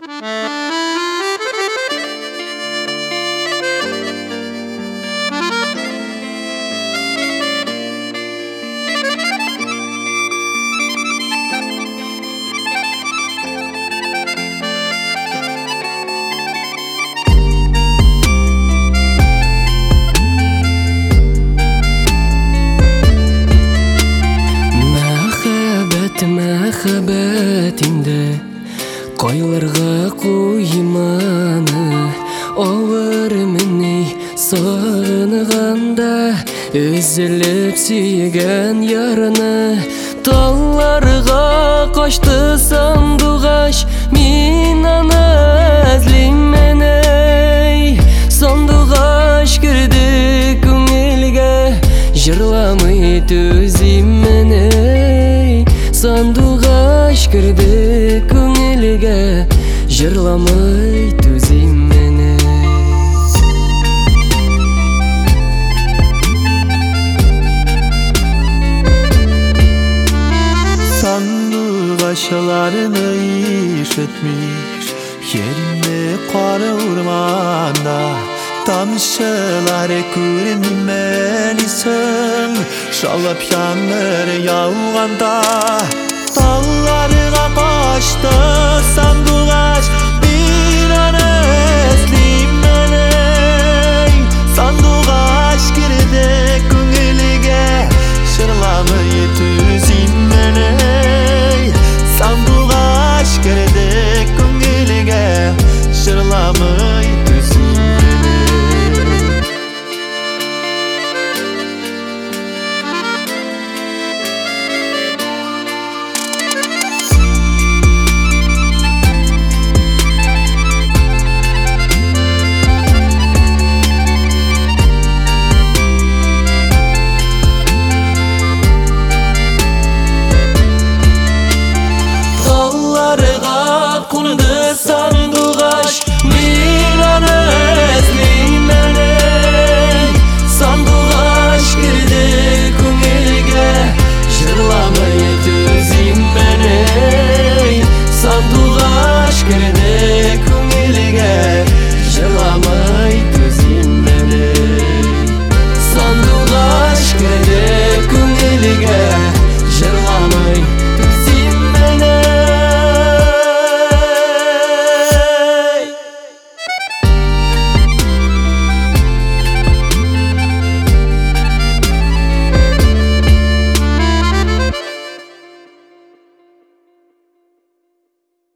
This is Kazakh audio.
Махаббатимде койларга куйманы овыр мени сагынганда үзүлүп сүйгөн яраны талларга качты сандугаш мен аны эзлеймин эй сандугаш кирди көңүлгө жырламый түзеймин эй сандугаш кирди көңүлгө жырламай түзеймин Sandугашlarını işitmiş yerimde kara urmanda Tamşılar görünmelisin Şalap yanır yağganda Dağlarga kaçtı